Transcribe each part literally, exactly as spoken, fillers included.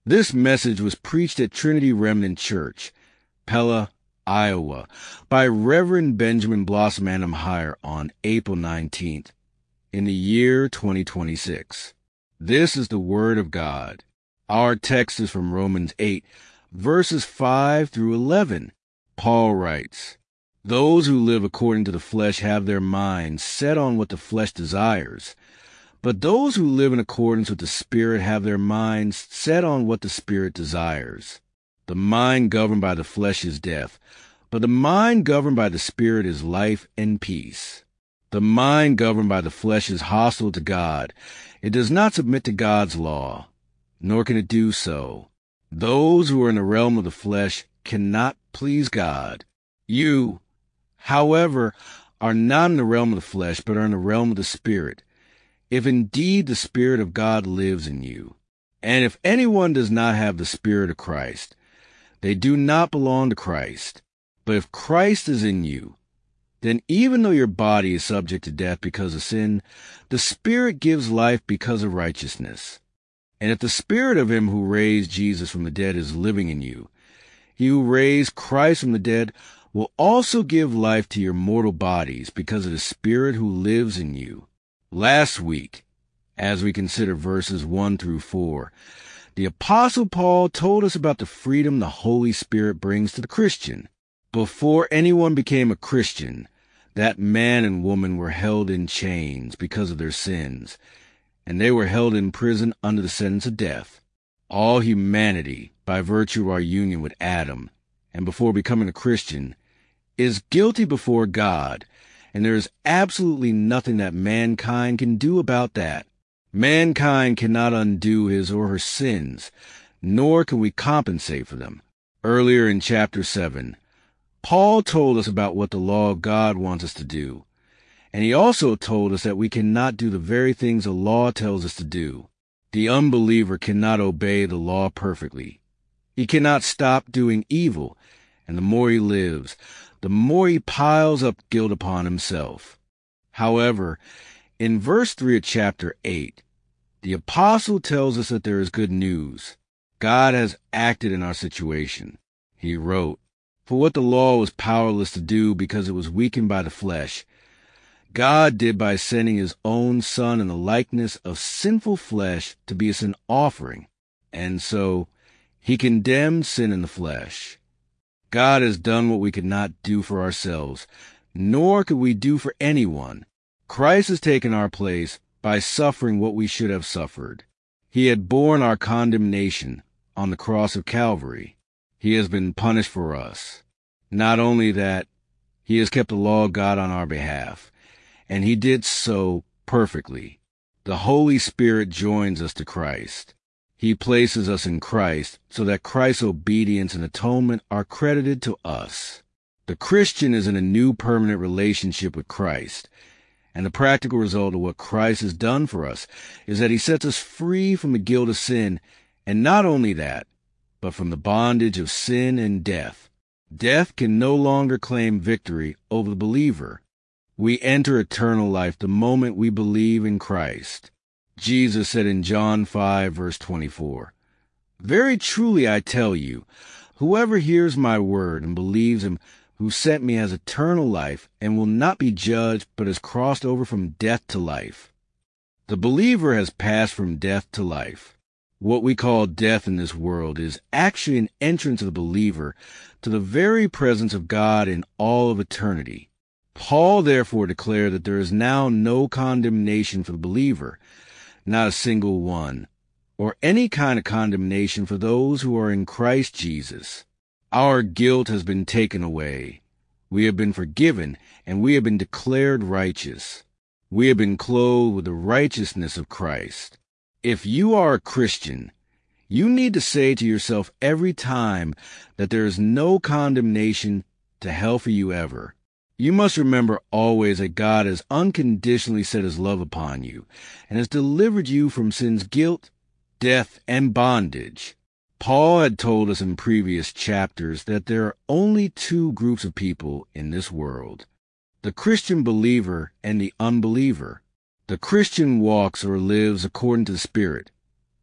This message was preached at Trinity Remnant Church, Pella, Iowa, by Reverend Benjamin Blossom Adam Hire on April nineteenth, in the year twenty twenty-six. This is the Word of God. Our text is from Romans eight, verses five through eleven. Paul writes, "Those who live according to the flesh have their minds set on what the flesh desires. But those who live in accordance with the Spirit have their minds set on what the Spirit desires. The mind governed by the flesh is death, but the mind governed by the Spirit is life and peace. The mind governed by the flesh is hostile to God. It does not submit to God's law, nor can it do so. Those who are in the realm of the flesh cannot please God. You, however, are not in the realm of the flesh, but are in the realm of the Spirit, if indeed the Spirit of God lives in you. And if anyone does not have the Spirit of Christ, they do not belong to Christ. But if Christ is in you, then even though your body is subject to death because of sin, the Spirit gives life because of righteousness. And if the Spirit of him who raised Jesus from the dead is living in you, he who raised Christ from the dead will also give life to your mortal bodies because of the Spirit who lives in you." Last week, as we consider verses one through four, the Apostle Paul told us about the freedom the Holy Spirit brings to the Christian. Before anyone became a Christian, that man and woman were held in chains because of their sins, and they were held in prison under the sentence of death. All humanity, by virtue of our union with Adam, and before becoming a Christian, is guilty before God, and there is absolutely nothing that mankind can do about that. Mankind cannot undo his or her sins, nor can we compensate for them. Earlier in chapter seven, Paul told us about what the law of God wants us to do, and he also told us that we cannot do the very things the law tells us to do. The unbeliever cannot obey the law perfectly. He cannot stop doing evil, and the more he lives, the more he piles up guilt upon himself. However, in verse three of chapter eight, the apostle tells us that there is good news. God has acted in our situation. He wrote, "For what the law was powerless to do because it was weakened by the flesh, God did by sending his own Son in the likeness of sinful flesh to be a sin offering. And so he condemned sin in the flesh. God has done what we could not do for ourselves, nor could we do for anyone. Christ has taken our place by suffering what we should have suffered. He had borne our condemnation on the cross of Calvary. He has been punished for us. Not only that, he has kept the law of God on our behalf, and he did so perfectly. The Holy Spirit joins us to Christ. He places us in Christ so that Christ's obedience and atonement are credited to us. The Christian is in a new permanent relationship with Christ, and the practical result of what Christ has done for us is that he sets us free from the guilt of sin, and not only that, but from the bondage of sin and death. Death can no longer claim victory over the believer. We enter eternal life the moment we believe in Christ. Jesus said in John five, verse twenty-four, "Very truly I tell you, whoever hears my word and believes him who sent me has eternal life and will not be judged, but has crossed over from death to life." The believer has passed from death to life. What we call death in this world is actually an entrance of the believer to the very presence of God in all of eternity. Paul therefore declared that there is now no condemnation for the believer, not a single one, or any kind of condemnation for those who are in Christ Jesus. Our guilt has been taken away. We have been forgiven, and we have been declared righteous. We have been clothed with the righteousness of Christ. If you are a Christian, you need to say to yourself every time that there is no condemnation to hell for you ever. You must remember always that God has unconditionally set his love upon you and has delivered you from sin's guilt, death, and bondage. Paul had told us in previous chapters that there are only two groups of people in this world, the Christian believer and the unbeliever. The Christian walks or lives according to the Spirit,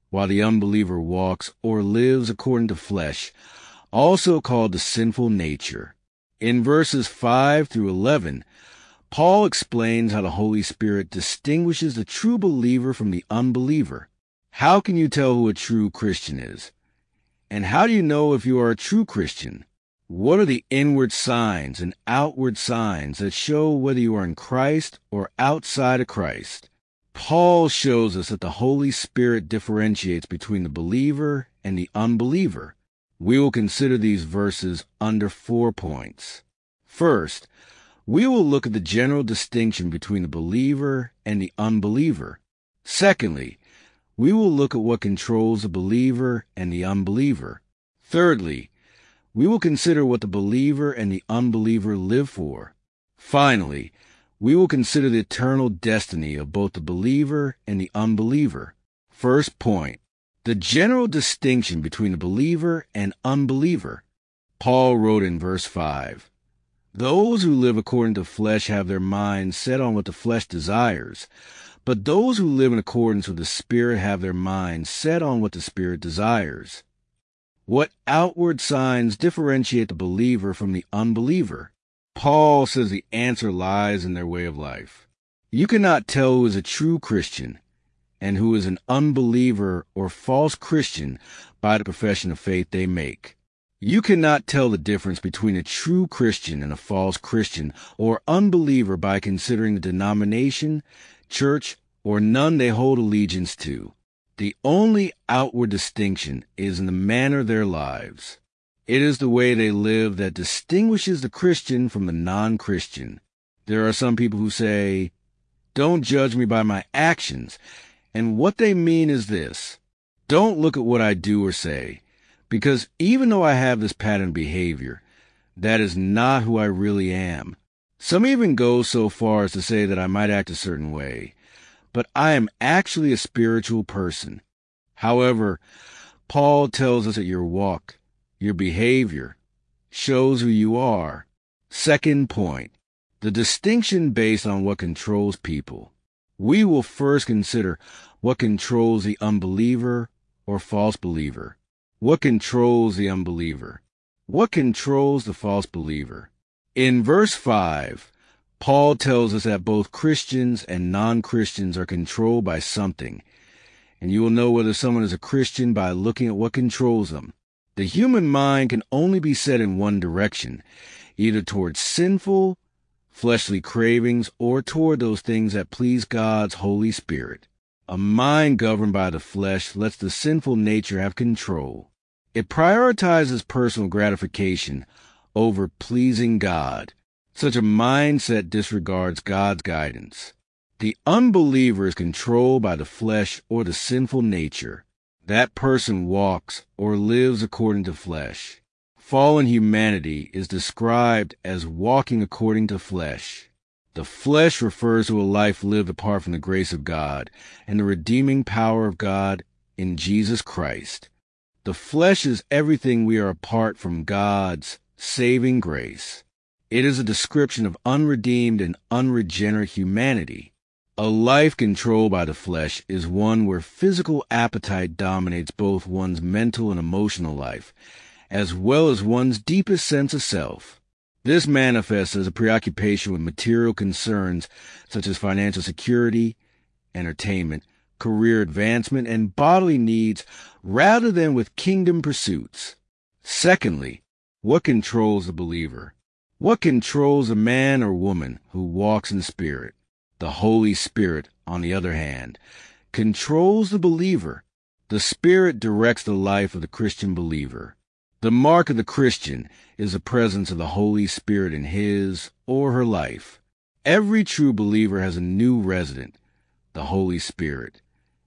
while the unbeliever walks or lives according to flesh, also called the sinful nature. In verses five through eleven, Paul explains how the Holy Spirit distinguishes the true believer from the unbeliever. How can you tell who a true Christian is? And how do you know if you are a true Christian? What are the inward signs and outward signs that show whether you are in Christ or outside of Christ? Paul shows us that the Holy Spirit differentiates between the believer and the unbeliever. We will consider these verses under four points. First, we will look at the general distinction between the believer and the unbeliever. Secondly, we will look at what controls the believer and the unbeliever. Thirdly, we will consider what the believer and the unbeliever live for. Finally, we will consider the eternal destiny of both the believer and the unbeliever. First point, the general distinction between the believer and unbeliever. Paul wrote in verse five, "Those who live according to flesh have their minds set on what the flesh desires, but those who live in accordance with the Spirit have their minds set on what the Spirit desires." What outward signs differentiate the believer from the unbeliever? Paul says the answer lies in their way of life. You cannot tell who is a true Christian and who is an unbeliever or false Christian by the profession of faith they make. You cannot tell the difference between a true Christian and a false Christian or unbeliever by considering the denomination, church, or none they hold allegiance to. The only outward distinction is in the manner of their lives. It is the way they live that distinguishes the Christian from the non-Christian. There are some people who say, "Don't judge me by my actions," and what they mean is this: don't look at what I do or say, because even though I have this pattern of behavior, that is not who I really am. Some even go so far as to say that I might act a certain way, but I am actually a spiritual person. However, Paul tells us that your walk, your behavior, shows who you are. Second point, the distinction based on what controls people. We will first consider what controls the unbeliever or false believer. What controls the unbeliever? What controls the false believer? In verse five, Paul tells us that both Christians and non-Christians are controlled by something, and you will know whether someone is a Christian by looking at what controls them. The human mind can only be set in one direction, either towards sinful, fleshly cravings or toward those things that please God's Holy Spirit. A mind governed by the flesh lets the sinful nature have control. It prioritizes personal gratification over pleasing God. Such a mindset disregards God's guidance. The unbeliever is controlled by the flesh or the sinful nature. That person walks or lives according to flesh. Fallen humanity is described as walking according to flesh. The flesh refers to a life lived apart from the grace of God and the redeeming power of God in Jesus Christ. The flesh is everything we are apart from God's saving grace. It is a description of unredeemed and unregenerate humanity. A life controlled by the flesh is one where physical appetite dominates both one's mental and emotional life, as well as one's deepest sense of self. This manifests as a preoccupation with material concerns such as financial security, entertainment, career advancement, and bodily needs rather than with kingdom pursuits. Secondly, what controls the believer? What controls a man or woman who walks in the Spirit? The Holy Spirit, on the other hand, controls the believer. The Spirit directs the life of the Christian believer. The mark of the Christian is the presence of the Holy Spirit in his or her life. Every true believer has a new resident, the Holy Spirit,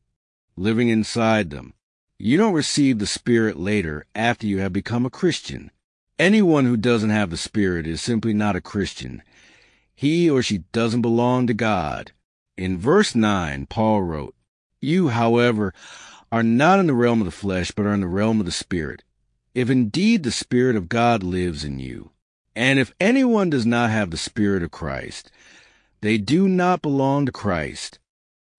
living inside them. You don't receive the Spirit later after you have become a Christian. Anyone who doesn't have the Spirit is simply not a Christian. He or she doesn't belong to God. In verse nine, Paul wrote, "You, however, are not in the realm of the flesh, but are in the realm of the Spirit, if indeed the Spirit of God lives in you. And if anyone does not have the Spirit of Christ, they do not belong to Christ.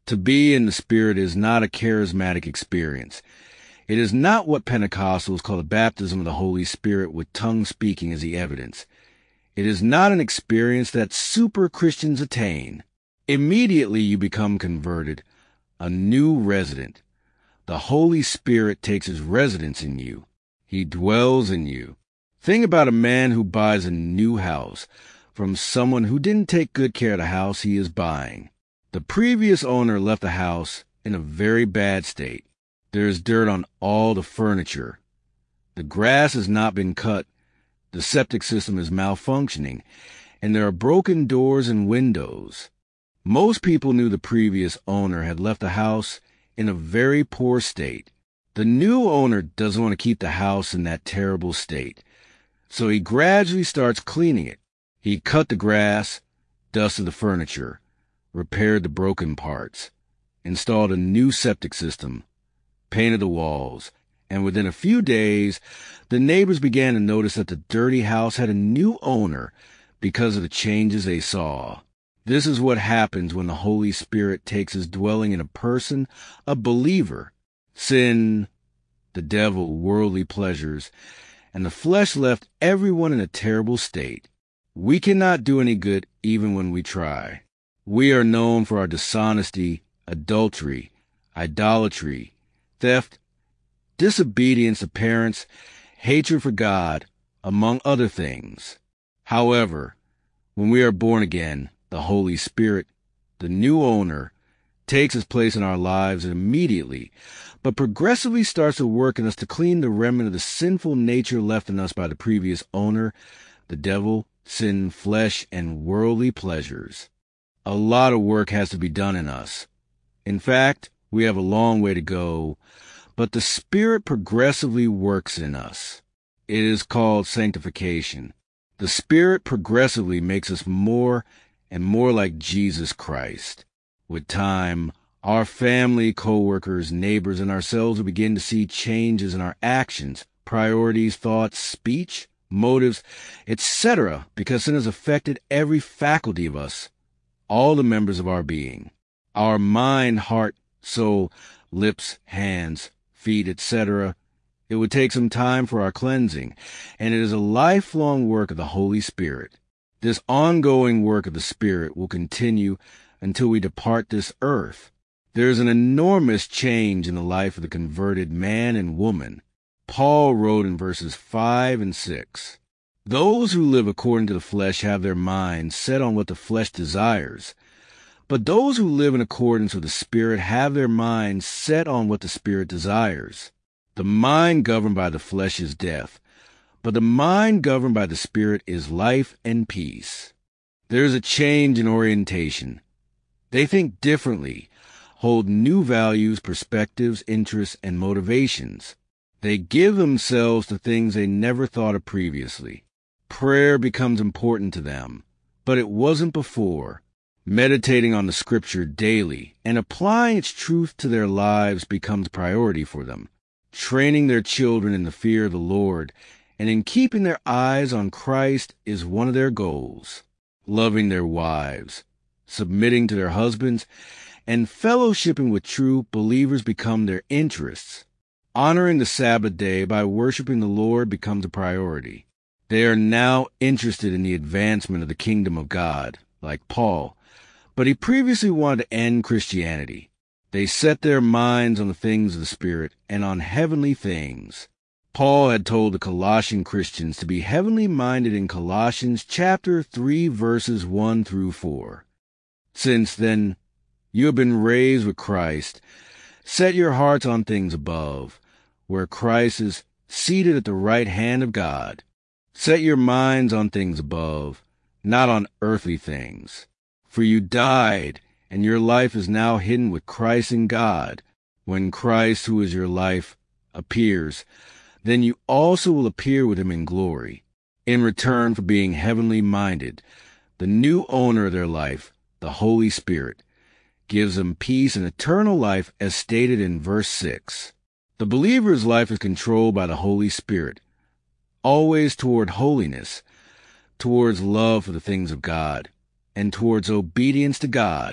To be in the Spirit is not a charismatic experience. It is not what Pentecostals call the baptism of the Holy Spirit with tongue speaking as the evidence. It is not an experience that super Christians attain. Immediately you become converted, a new resident. The Holy Spirit takes his residence in you. He dwells in you. Think about a man who buys a new house from someone who didn't take good care of the house he is buying. The previous owner left the house in a very bad state. There is dirt on all the furniture. The grass has not been cut. The septic system is malfunctioning, and there are broken doors and windows. Most people knew the previous owner had left the house in a very poor state. The new owner doesn't want to keep the house in that terrible state, so he gradually starts cleaning it. He cut the grass, dusted the furniture, repaired the broken parts, installed a new septic system, painted the walls, and within a few days, the neighbors began to notice that the dirty house had a new owner because of the changes they saw. This is what happens when the Holy Spirit takes his dwelling in a person, a believer. Sin, the devil, worldly pleasures, and the flesh left everyone in a terrible state. We cannot do any good even when we try. We are known for our dishonesty, adultery, idolatry, theft, disobedience to parents, hatred for God, among other things. However, when we are born again, the Holy Spirit, the new owner, takes his place in our lives and immediately, but progressively starts to work in us to clean the remnant of the sinful nature left in us by the previous owner, the devil, sin, flesh, and worldly pleasures. A lot of work has to be done in us. In fact, we have a long way to go, but the Spirit progressively works in us. It is called sanctification. The Spirit progressively makes us more and more like Jesus Christ. With time, our family, co-workers, neighbors, and ourselves will begin to see changes in our actions, priorities, thoughts, speech, motives, et cetera, because sin has affected every faculty of us, all the members of our being. Our mind, heart, soul, lips, hands, feet, et cetera. It would take some time for our cleansing, and it is a lifelong work of the Holy Spirit. This ongoing work of the Spirit will continue until we depart this earth. There is an enormous change in the life of the converted man and woman. Paul wrote in verses five and six, "Those who live according to the flesh have their minds set on what the flesh desires. But those who live in accordance with the Spirit have their minds set on what the Spirit desires. The mind governed by the flesh is death, but the mind governed by the Spirit is life and peace." There is a change in orientation. They think differently, hold new values, perspectives, interests, and motivations. They give themselves to things they never thought of previously. Prayer becomes important to them, but it wasn't before. Meditating on the Scripture daily and applying its truth to their lives becomes a priority for them. Training their children in the fear of the Lord and in keeping their eyes on Christ is one of their goals. Loving their wives, submitting to their husbands, and fellowshipping with true believers become their interests. Honoring the Sabbath day by worshiping the Lord becomes a priority. They are now interested in the advancement of the kingdom of God, like Paul, but he previously wanted to end Christianity. They set their minds on the things of the Spirit and on heavenly things. Paul had told the Colossian Christians to be heavenly minded in Colossians chapter three, verses one through four. Since then, you have been raised with Christ. Set your hearts on things above, where Christ is seated at the right hand of God. Set your minds on things above, not on earthly things. For you died, and your life is now hidden with Christ in God. When Christ, who is your life, appears, then you also will appear with him in glory. In return for being heavenly minded, the new owner of their life, the Holy Spirit, gives them peace and eternal life as stated in verse six. The believer's life is controlled by the Holy Spirit, always toward holiness, towards love for the things of God, and towards obedience to God.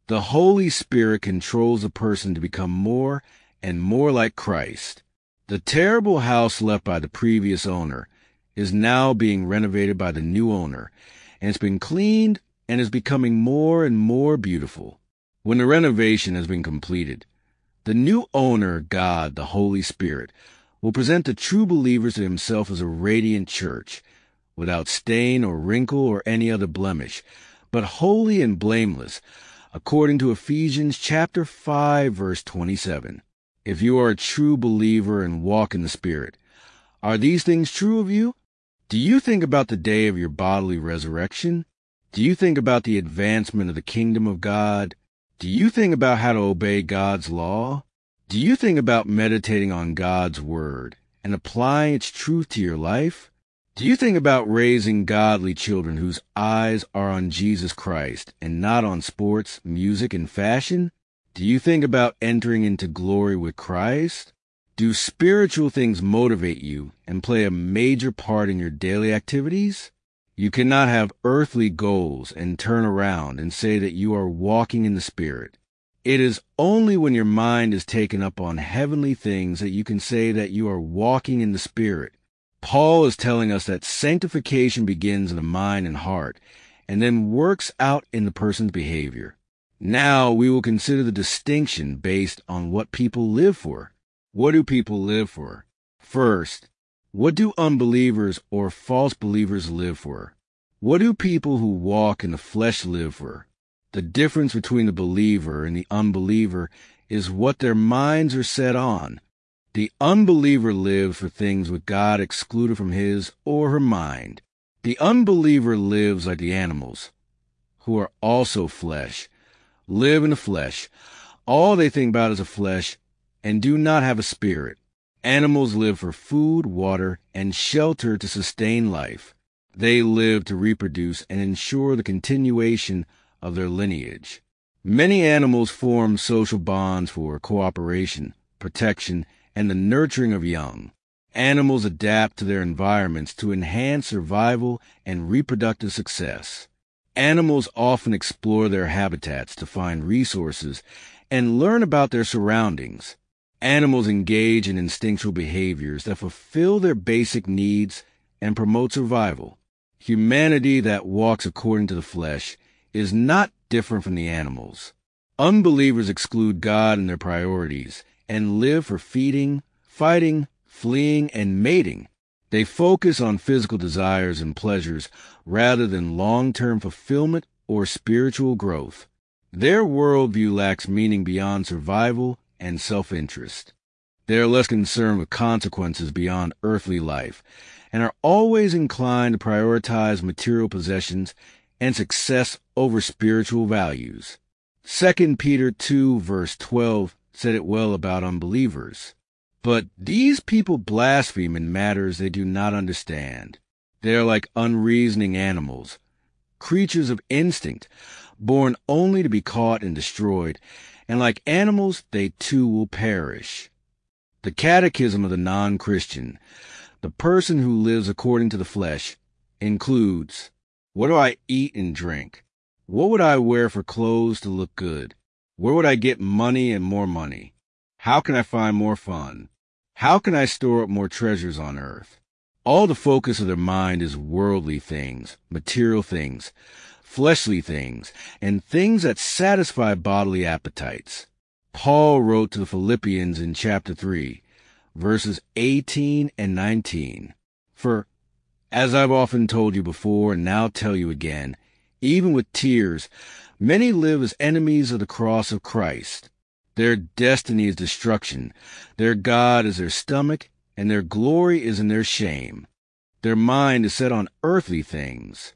The Holy Spirit controls a person to become more and more like Christ. The terrible house left by the previous owner is now being renovated by the new owner, and it's been cleaned and is becoming more and more beautiful. When the renovation has been completed, the new owner, God, the Holy Spirit, will present the true believers to himself as a radiant church, without stain or wrinkle or any other blemish, but holy and blameless, according to Ephesians chapter five, verse twenty-seven. If you are a true believer and walk in the Spirit, are these things true of you? Do you think about the day of your bodily resurrection? Do you think about the advancement of the kingdom of God? Do you think about how to obey God's law? Do you think about meditating on God's word and applying its truth to your life? Do you think about raising godly children whose eyes are on Jesus Christ and not on sports, music, and fashion? Do you think about entering into glory with Christ? Do spiritual things motivate you and play a major part in your daily activities? You cannot have earthly goals and turn around and say that you are walking in the Spirit. It is only when your mind is taken up on heavenly things that you can say that you are walking in the Spirit. Paul is telling us that sanctification begins in the mind and heart and then works out in the person's behavior. Now we will consider the distinction based on what people live for. What do people live for? First, what do unbelievers or false believers live for? What do people who walk in the flesh live for? The difference between the believer and the unbeliever is what their minds are set on. The unbeliever lives for things with God excluded from his or her mind. The unbeliever lives like the animals, who are also flesh, live in the flesh. All they think about is the flesh and do not have a spirit. Animals live for food, water, and shelter to sustain life. They live to reproduce and ensure the continuation of their lineage. Many animals form social bonds for cooperation, protection, and the nurturing of young. Animals adapt to their environments to enhance survival and reproductive success. Animals often explore their habitats to find resources and learn about their surroundings. Animals engage in instinctual behaviors that fulfill their basic needs and promote survival. Humanity that walks according to the flesh is not different from the animals. Unbelievers exclude God in their priorities and live for feeding, fighting, fleeing, and mating. They focus on physical desires and pleasures rather than long-term fulfillment or spiritual growth. Their worldview lacks meaning beyond survival and self-interest. They are less concerned with consequences beyond earthly life and are always inclined to prioritize material possessions and success over spiritual values. Second Peter two, verse twelve said it well about unbelievers. But these people blaspheme in matters they do not understand. They are like unreasoning animals, creatures of instinct, born only to be caught and destroyed, and like animals, they too will perish. The catechism of the non-Christian, the person who lives according to the flesh, includes: what do I eat and drink? What would I wear for clothes to look good? Where would I get money and more money? How can I find more fun? How can I store up more treasures on earth? All the focus of their mind is worldly things, material things, fleshly things, and things that satisfy bodily appetites. Paul wrote to the Philippians in chapter three, verses eighteen and nineteen. For, as I've often told you before and now tell you again, even with tears, many live as enemies of the cross of Christ. Their destiny is destruction, their God is their stomach, and their glory is in their shame. Their mind is set on earthly things.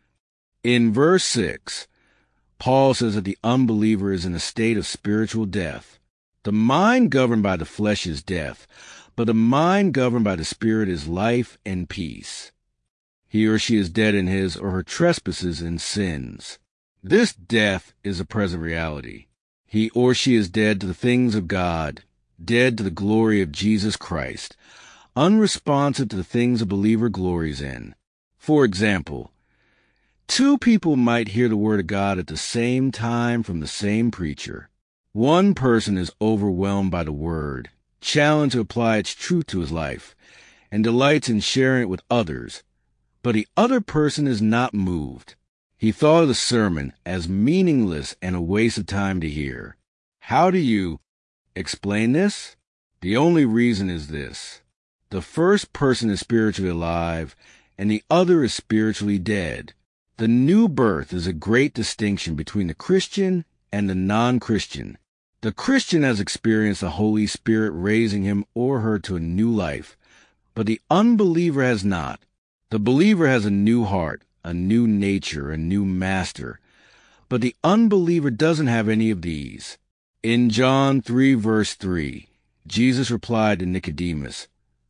In verse six, Paul says that the unbeliever is in a state of spiritual death. The mind governed by the flesh is death, but the mind governed by the Spirit is life and peace. He or she is dead in his or her trespasses and sins. This death is a present reality. He or she is dead to the things of God, dead to the glory of Jesus Christ, unresponsive to the things a believer glories in. For example, Two people might hear the word of God at the same time from the same preacher. One person is overwhelmed by the word, challenged to apply its truth to his life, and delights in sharing it with others. But the other person is not moved. He thought of the sermon as meaningless and a waste of time to hear. How do you explain this? The only reason is this. The first person is spiritually alive, and the other is spiritually dead. The new birth is a great distinction between the Christian and the non-Christian. The Christian has experienced the Holy Spirit raising him or her to a new life, but the unbeliever has not. The believer has a new heart, a new nature, a new master, but the unbeliever doesn't have any of these. In John three, verse three, Jesus replied to Nicodemus,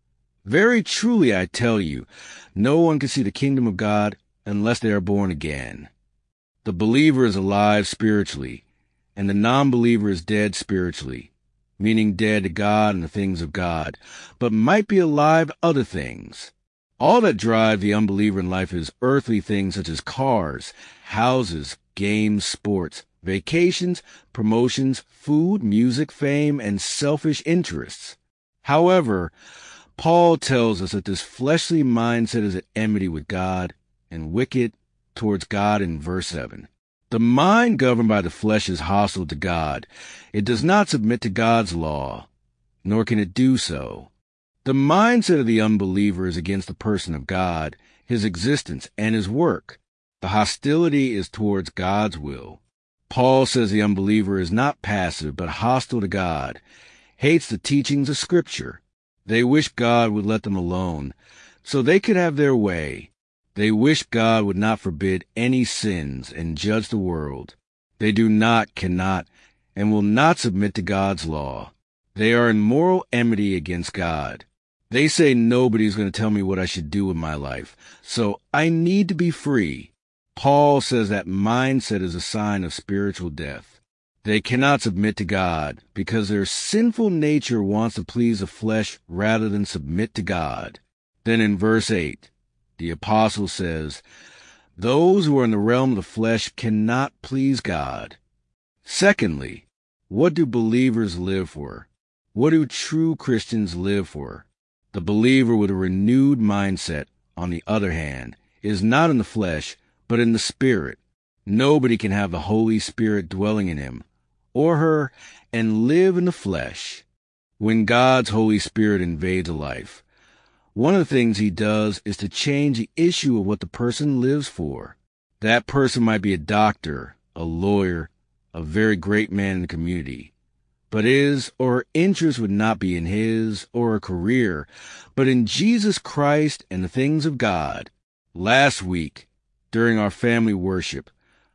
"Very truly I tell you, no one can see the kingdom of God unless they are born again." The believer is alive spiritually, and the non-believer is dead spiritually, meaning dead to God and the things of God, but might be alive to other things. All that drive the unbeliever in life is earthly things such as cars, houses, games, sports, vacations, promotions, food, music, fame, and selfish interests. However, Paul tells us that this fleshly mindset is at enmity with God and wicked towards God in verse seven. The mind governed by the flesh is hostile to God. It does not submit to God's law, nor can it do so. The mindset of the unbeliever is against the person of God, his existence, and his work. The hostility is towards God's will. Paul says the unbeliever is not passive, but hostile to God, hates the teachings of Scripture. They wish God would let them alone, so they could have their way. They wish God would not forbid any sins and judge the world. They do not, cannot, and will not submit to God's law. They are in moral enmity against God. They say nobody's going to tell me what I should do with my life, so I need to be free. Paul says that mindset is a sign of spiritual death. They cannot submit to God because their sinful nature wants to please the flesh rather than submit to God. Then in verse eight, the apostle says, "Those who are in the realm of the flesh cannot please God." Secondly, what do believers live for? What do true Christians live for? The believer with a renewed mindset, on the other hand, is not in the flesh, but in the Spirit. Nobody can have the Holy Spirit dwelling in him or her and live in the flesh. When God's Holy Spirit invades a life, one of the things he does is to change the issue of what the person lives for. That person might be a doctor, a lawyer, a very great man in the community, but his or her interest would not be in his or her career, but in Jesus Christ and the things of God. Last week, during our family worship,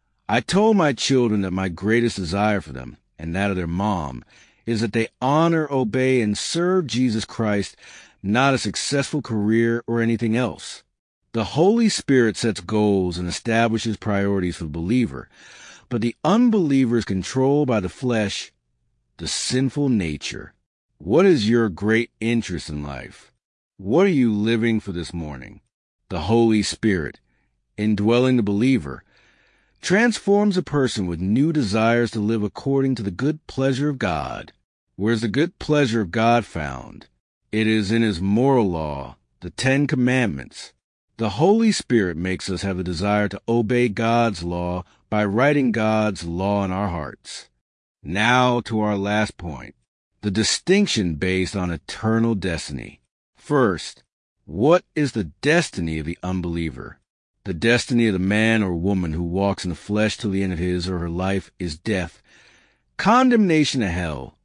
I told my children that my greatest desire for them, and that of their mom, is that they honor, obey, and serve Jesus Christ, not a successful career or anything else. The Holy Spirit sets goals and establishes priorities for the believer, but the unbeliever is controlled by the flesh, the sinful nature. What is your great interest in life? What are you living for this morning? The Holy Spirit, indwelling the believer, transforms a person with new desires to live according to the good pleasure of God. Where is the good pleasure of God found? It is in his moral law, the Ten Commandments. The Holy Spirit makes us have a desire to obey God's law by writing God's law in our hearts. Now to our last point, the distinction based on eternal destiny. First, what is the destiny of the unbeliever? The destiny of the man or woman who walks in the flesh till the end of his or her life is death, condemnation to hell,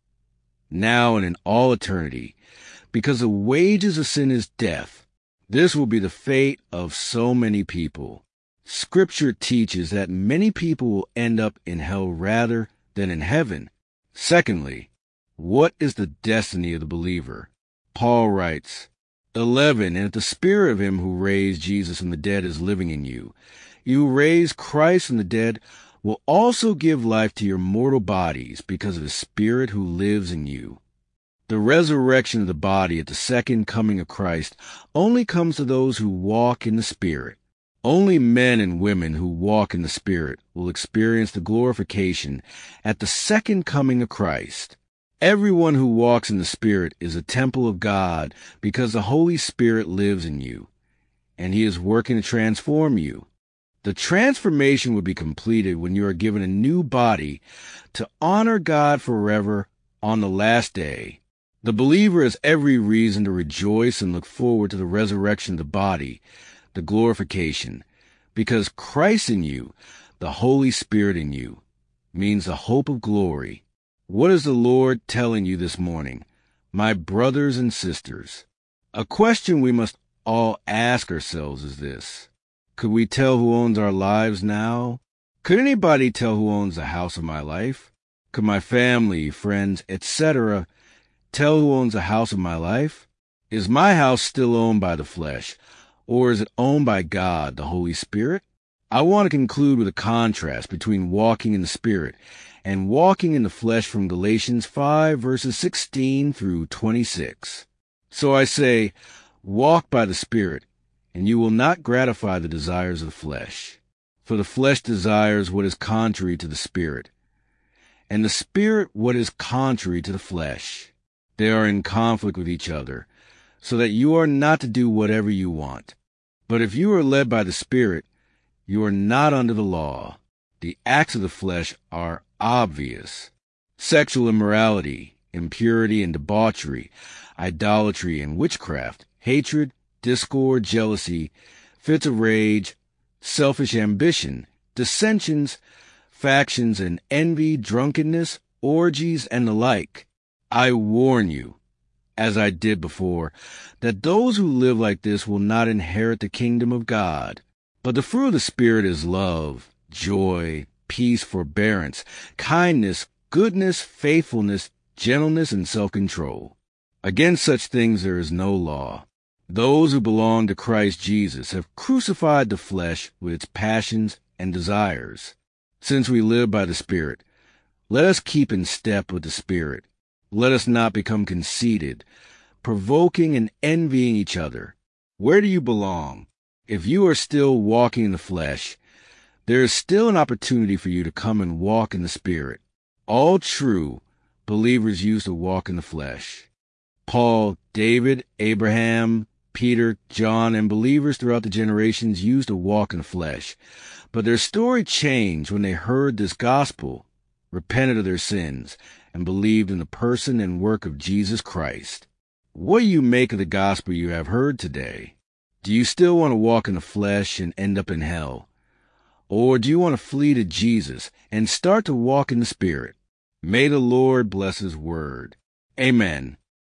now and in all eternity, because the wages of sin is death. This will be the fate of so many people. Scripture teaches that many people will end up in hell rather than in heaven. Secondly, what is the destiny of the believer? Paul writes, eleven, and if the spirit of him who raised Jesus from the dead is living in you, you who raised Christ from the dead will also give life to your mortal bodies because of the Spirit who lives in you. The resurrection of the body at the second coming of Christ only comes to those who walk in the Spirit. Only men and women who walk in the Spirit will experience the glorification at the second coming of Christ. Everyone who walks in the Spirit is a temple of God because the Holy Spirit lives in you, and He is working to transform you. The transformation will be completed when you are given a new body to honor God forever on the last day. The believer has every reason to rejoice and look forward to the resurrection of the body, the glorification, because Christ in you, the Holy Spirit in you, means the hope of glory. What is the Lord telling you this morning, my brothers and sisters? A question we must all ask ourselves is this: could we tell who owns our lives now? Could anybody tell who owns the house of my life? Could my family, friends, et cetera tell who owns the house of my life? Is my house still owned by the flesh, or is it owned by God, the Holy Spirit? I want to conclude with a contrast between walking in the Spirit and walking in the flesh from Galatians five, verses sixteen through twenty-six. So I say, walk by the Spirit, and you will not gratify the desires of the flesh. For the flesh desires what is contrary to the Spirit, and the Spirit what is contrary to the flesh. They are in conflict with each other, so that you are not to do whatever you want. But if you are led by the Spirit, you are not under the law. The acts of the flesh are obvious: sexual immorality, impurity and debauchery, idolatry and witchcraft, hatred, discord, jealousy, fits of rage, selfish ambition, dissensions, factions and envy, drunkenness, orgies, and the like. I warn you, as I did before, that those who live like this will not inherit the kingdom of God. But the fruit of the Spirit is love, joy, peace, forbearance, kindness, goodness, faithfulness, gentleness, and self-control. Against such things there is no law. Those who belong to Christ Jesus have crucified the flesh with its passions and desires. Since we live by the Spirit, let us keep in step with the Spirit. Let us not become conceited, provoking and envying each other. Where do you belong? If you are still walking in the flesh, there is still an opportunity for you to come and walk in the Spirit. All true believers used to walk in the flesh. Paul, David, Abraham, Peter, John, and believers throughout the generations used to walk in the flesh. But their story changed when they heard this gospel, repented of their sins, and believed in the person and work of Jesus Christ. What do you make of the gospel you have heard today? Do you still want to walk in the flesh and end up in hell? Or do you want to flee to Jesus and start to walk in the Spirit? May the Lord bless His word. Amen.